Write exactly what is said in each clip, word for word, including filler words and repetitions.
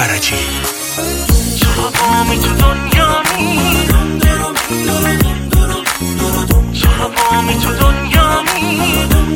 فرجی. تو هوامی تو دنیامی، تو هوامی تو دنیامی.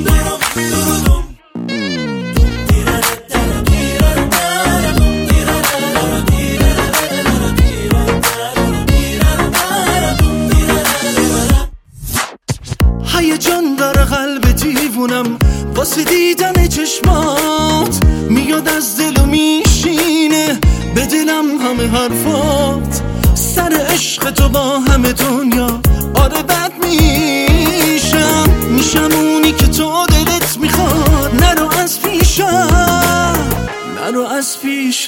هیجان داره قلب دیوونم واسه دیدن چشمات، میاد از دل و میشینه به دلم همه حرفات. سر عشق تو با همه دنیا آره بد میشم، میشم اونی که تو دلت میخواد. نرو از پیشم، نرو از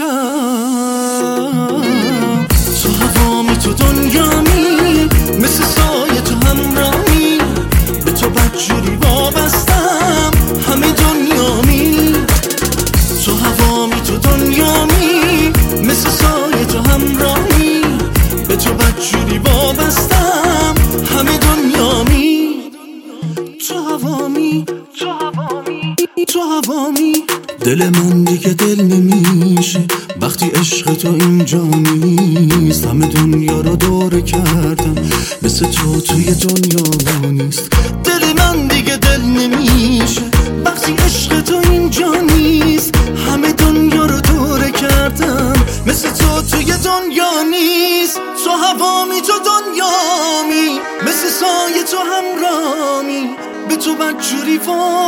پیشم. تو هوامی تو دنیامی، مثل سایه تو همراهی، به تو بدجوری وابستم همه دنیامی. تو هوامی تو دنیامی، مثل سایه تو همراهی، به تو بدجوری وابستم همه دنیامی. تو هوامی، تو هوامی، تو هوامی. دل من دیگه دل نمیشه وقتی عشق تو اینجا نیست. همه دنیا رو دور کردم مثل تو توی دنیا نیست. دل من دیگه دل نمیشه وقتی عشق تو اینجا نیست. همه دنیا رو دور کردم مثل تو توی دنیا نیست. تو هوامی تو دنیامی، مثل سایه تو همراهی، به تو بدجوری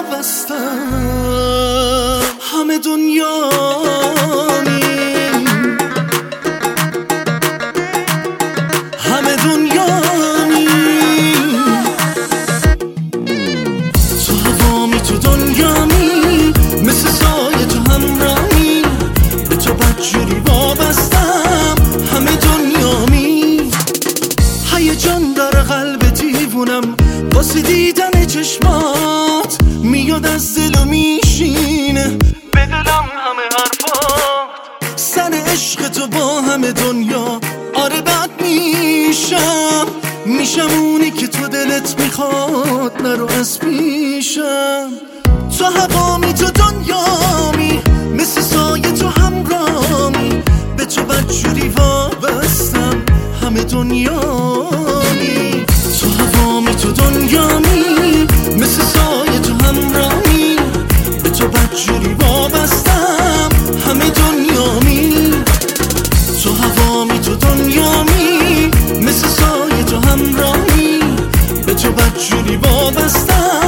وابستم همه دنیامی، همه دنیامی. تو هوامی تو دنیامی، مثل سایه تو همراهی، به تو بدجوری وابستم همه دنیامی. هیجان داره قلب دیوونم واسه دیدن چشمات، میاد از دل و میشینه به دلم همه حرفات. سر عشق تو با همه دنیا آره بد میشم، میشم اونی که تو دلت میخواد. نرو از پیشم. تو هوامی تو دنیامی، مثل سایه تو همراهی، به تو بدجوری وابستم همه دنیامی. تو هوامی تو دنیامی، مثل سایه تو همراهی، به تو بدجوری وابستم همه دنیامی. تو هوامی تو دنیامی، مثل سایه تو همراهی، به تو بدجوری وابستم